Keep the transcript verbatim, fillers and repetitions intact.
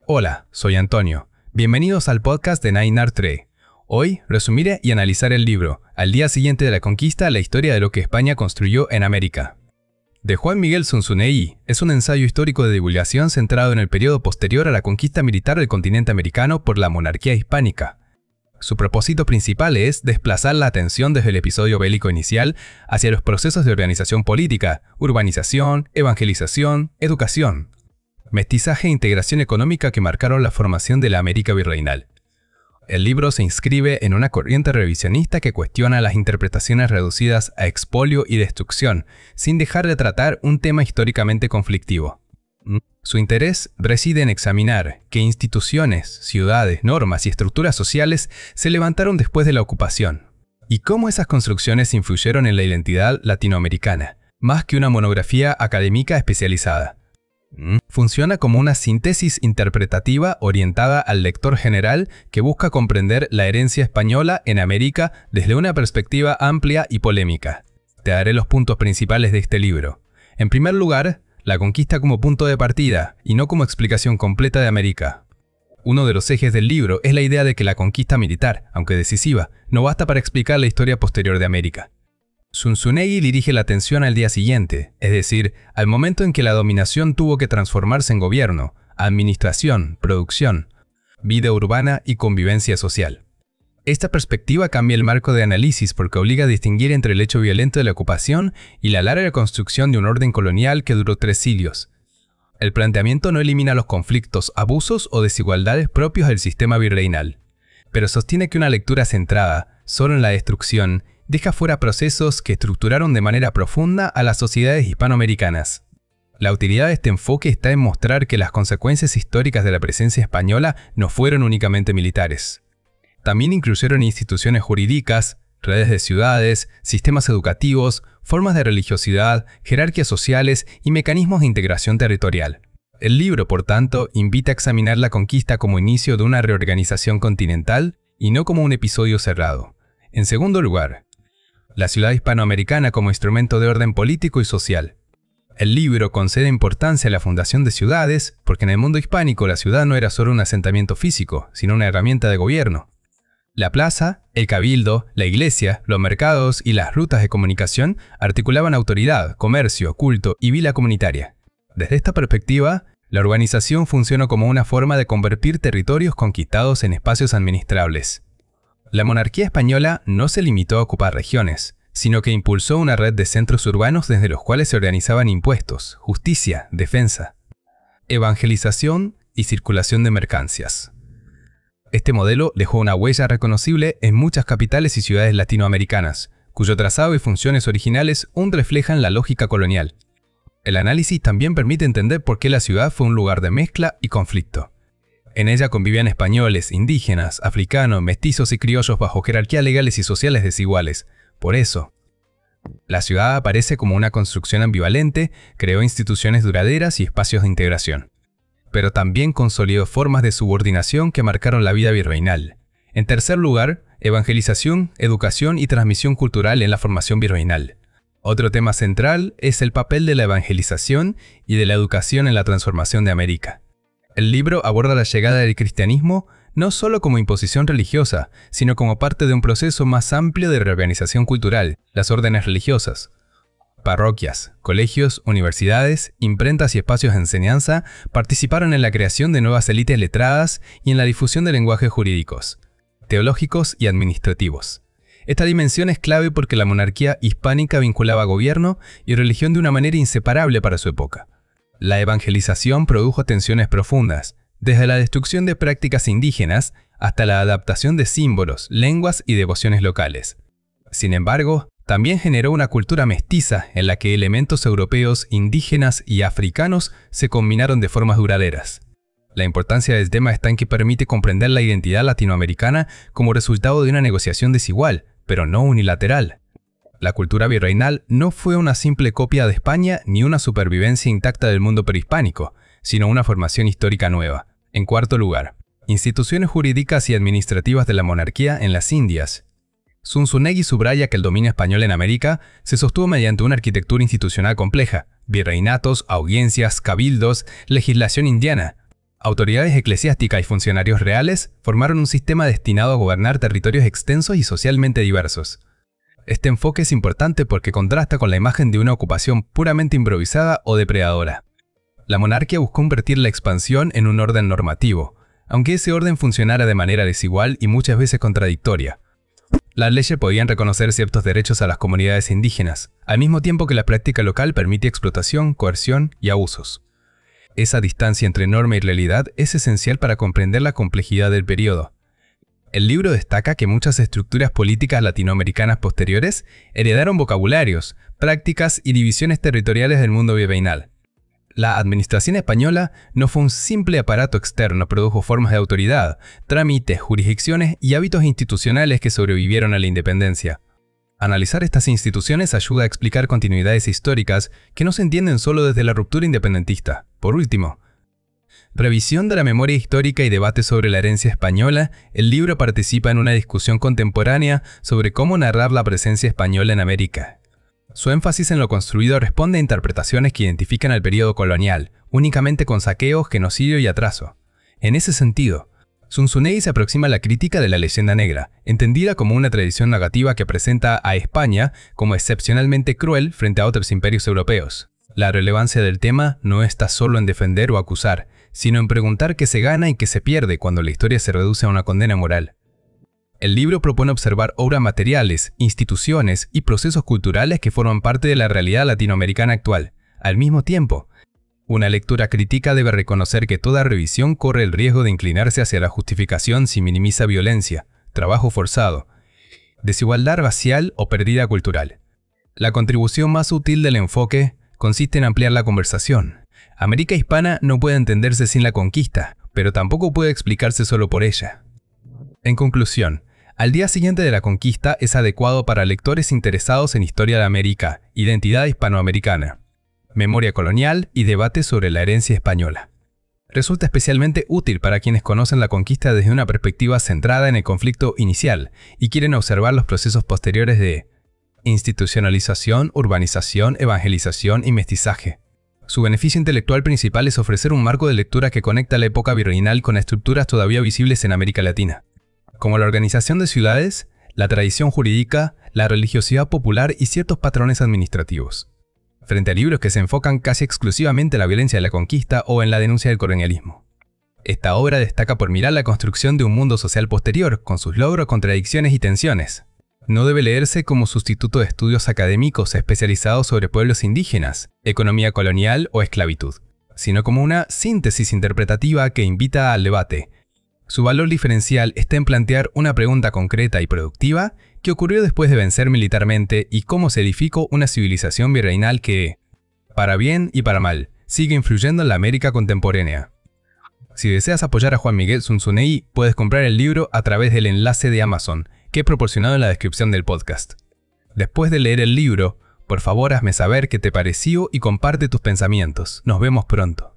Hola, soy Antonio. Bienvenidos al podcast de Nainar Tre. Hoy resumiré y analizaré el libro Al día siguiente de la conquista, la historia de lo que España construyó en América. De Juan Miguel Zunzunegui es un ensayo histórico de divulgación centrado en el periodo posterior a la conquista militar del continente americano por la monarquía hispánica. Su propósito principal es desplazar la atención desde el episodio bélico inicial hacia los procesos de organización política, urbanización, evangelización, educación, mestizaje e integración económica que marcaron la formación de la América virreinal. El libro se inscribe en una corriente revisionista que cuestiona las interpretaciones reducidas a expolio y destrucción, sin dejar de tratar un tema históricamente conflictivo. Su interés reside en examinar qué instituciones, ciudades, normas y estructuras sociales se levantaron después de la ocupación, y cómo esas construcciones influyeron en la identidad latinoamericana, más que una monografía académica especializada. Funciona como una síntesis interpretativa orientada al lector general que busca comprender la herencia española en América desde una perspectiva amplia y polémica. Te daré los puntos principales de este libro. En primer lugar, la conquista como punto de partida y no como explicación completa de América. Uno de los ejes del libro es la idea de que la conquista militar, aunque decisiva, no basta para explicar la historia posterior de América. Zunzunegui dirige la atención al día siguiente, es decir, al momento en que la dominación tuvo que transformarse en gobierno, administración, producción, vida urbana y convivencia social. Esta perspectiva cambia el marco de análisis porque obliga a distinguir entre el hecho violento de la ocupación y la larga construcción de un orden colonial que duró tres siglos. El planteamiento no elimina los conflictos, abusos o desigualdades propios del sistema virreinal, pero sostiene que una lectura centrada solo en la destrucción deja fuera procesos que estructuraron de manera profunda a las sociedades hispanoamericanas. La utilidad de este enfoque está en mostrar que las consecuencias históricas de la presencia española no fueron únicamente militares. También incluyeron instituciones jurídicas, redes de ciudades, sistemas educativos, formas de religiosidad, jerarquías sociales y mecanismos de integración territorial. El libro, por tanto, invita a examinar la conquista como inicio de una reorganización continental y no como un episodio cerrado. En segundo lugar, la ciudad hispanoamericana como instrumento de orden político y social. El libro concede importancia a la fundación de ciudades porque en el mundo hispánico la ciudad no era solo un asentamiento físico, sino una herramienta de gobierno. La plaza, el cabildo, la iglesia, los mercados y las rutas de comunicación articulaban autoridad, comercio, culto y vida comunitaria. Desde esta perspectiva, la urbanización funcionó como una forma de convertir territorios conquistados en espacios administrables. La monarquía española no se limitó a ocupar regiones, sino que impulsó una red de centros urbanos desde los cuales se organizaban impuestos, justicia, defensa, evangelización y circulación de mercancías. Este modelo dejó una huella reconocible en muchas capitales y ciudades latinoamericanas, cuyo trazado y funciones originales aún reflejan la lógica colonial. El análisis también permite entender por qué la ciudad fue un lugar de mezcla y conflicto. En ella convivían españoles, indígenas, africanos, mestizos y criollos bajo jerarquías legales y sociales desiguales. Por eso, la ciudad aparece como una construcción ambivalente, creó instituciones duraderas y espacios de integración. Pero también consolidó formas de subordinación que marcaron la vida virreinal. En tercer lugar, evangelización, educación y transmisión cultural en la formación virreinal. Otro tema central es el papel de la evangelización y de la educación en la transformación de América. El libro aborda la llegada del cristianismo no solo como imposición religiosa, sino como parte de un proceso más amplio de reorganización cultural, las órdenes religiosas. Parroquias, colegios, universidades, imprentas y espacios de enseñanza participaron en la creación de nuevas élites letradas y en la difusión de lenguajes jurídicos, teológicos y administrativos. Esta dimensión es clave porque la monarquía hispánica vinculaba gobierno y religión de una manera inseparable para su época. La evangelización produjo tensiones profundas, desde la destrucción de prácticas indígenas hasta la adaptación de símbolos, lenguas y devociones locales. Sin embargo, también generó una cultura mestiza en la que elementos europeos, indígenas y africanos se combinaron de formas duraderas. La importancia del tema está en que permite comprender la identidad latinoamericana como resultado de una negociación desigual, pero no unilateral. La cultura virreinal no fue una simple copia de España ni una supervivencia intacta del mundo prehispánico, sino una formación histórica nueva. En cuarto lugar, instituciones jurídicas y administrativas de la monarquía en las Indias. Zunzunegui subraya que el dominio español en América se sostuvo mediante una arquitectura institucional compleja, virreinatos, audiencias, cabildos, legislación indiana. Autoridades eclesiásticas y funcionarios reales formaron un sistema destinado a gobernar territorios extensos y socialmente diversos. Este enfoque es importante porque contrasta con la imagen de una ocupación puramente improvisada o depredadora. La monarquía buscó convertir la expansión en un orden normativo, aunque ese orden funcionara de manera desigual y muchas veces contradictoria. Las leyes podían reconocer ciertos derechos a las comunidades indígenas, al mismo tiempo que la práctica local permite explotación, coerción y abusos. Esa distancia entre norma y realidad es esencial para comprender la complejidad del periodo. El libro destaca que muchas estructuras políticas latinoamericanas posteriores heredaron vocabularios, prácticas y divisiones territoriales del mundo virreinal. La administración española no fue un simple aparato externo, produjo formas de autoridad, trámites, jurisdicciones y hábitos institucionales que sobrevivieron a la independencia. Analizar estas instituciones ayuda a explicar continuidades históricas que no se entienden solo desde la ruptura independentista. Por último, revisión de la memoria histórica y debate sobre la herencia española, el libro participa en una discusión contemporánea sobre cómo narrar la presencia española en América. Su énfasis en lo construido responde a interpretaciones que identifican al periodo colonial, únicamente con saqueo, genocidio y atraso. En ese sentido, Zunzunegui se aproxima a la crítica de la leyenda negra, entendida como una tradición negativa que presenta a España como excepcionalmente cruel frente a otros imperios europeos. La relevancia del tema no está solo en defender o acusar, sino en preguntar qué se gana y qué se pierde cuando la historia se reduce a una condena moral. El libro propone observar obras materiales, instituciones y procesos culturales que forman parte de la realidad latinoamericana actual. Al mismo tiempo, una lectura crítica debe reconocer que toda revisión corre el riesgo de inclinarse hacia la justificación si minimiza violencia, trabajo forzado, desigualdad racial o pérdida cultural. La contribución más útil del enfoque consiste en ampliar la conversación. América hispana no puede entenderse sin la conquista, pero tampoco puede explicarse solo por ella. En conclusión, al día siguiente de la conquista es adecuado para lectores interesados en historia de América, identidad hispanoamericana, memoria colonial y debate sobre la herencia española. Resulta especialmente útil para quienes conocen la conquista desde una perspectiva centrada en el conflicto inicial y quieren observar los procesos posteriores de institucionalización, urbanización, evangelización y mestizaje. Su beneficio intelectual principal es ofrecer un marco de lectura que conecta la época virreinal con estructuras todavía visibles en América Latina, como la organización de ciudades, la tradición jurídica, la religiosidad popular y ciertos patrones administrativos, frente a libros que se enfocan casi exclusivamente en la violencia de la conquista o en la denuncia del colonialismo. Esta obra destaca por mirar la construcción de un mundo social posterior, con sus logros, contradicciones y tensiones. No debe leerse como sustituto de estudios académicos especializados sobre pueblos indígenas, economía colonial o esclavitud, sino como una síntesis interpretativa que invita al debate. Su valor diferencial está en plantear una pregunta concreta y productiva: ¿qué ocurrió después de vencer militarmente y cómo se edificó una civilización virreinal que, para bien y para mal, sigue influyendo en la América contemporánea? Si deseas apoyar a Juan Miguel Zunzunegui, puedes comprar el libro a través del enlace de Amazon, que he proporcionado en la descripción del podcast. Después de leer el libro, por favor hazme saber qué te pareció y comparte tus pensamientos. Nos vemos pronto.